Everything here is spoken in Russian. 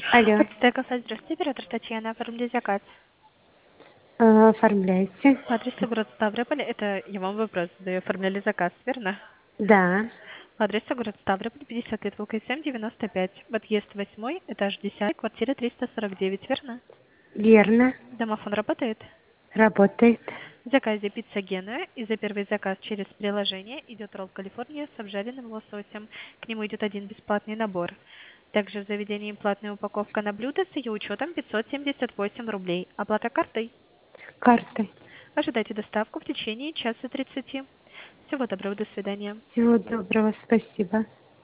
Алло, Почта кафе, здравствуйте, оператор Татьяна, оформили заказ. оформляйте. По адресу город Ставрополь, это я вам вопрос задаю, оформляли заказ, верно? Да, По адресу город Ставрополь, 50 лет, ВКСМ 95, подъезд 8, этаж 10, квартира 349, верно? верно. Домофон работает? Работает. В заказе пицца Генуя, и за первый заказ через приложение идет ролл Калифорния с обжаренным лососем. К нему идет один бесплатный набор. Также в заведении платная упаковка на блюдо с ее учетом 578 рублей. Оплата картой. Картой. Ожидайте доставку в течение часа 30. Всего доброго, до свидания. Всего доброго, спасибо.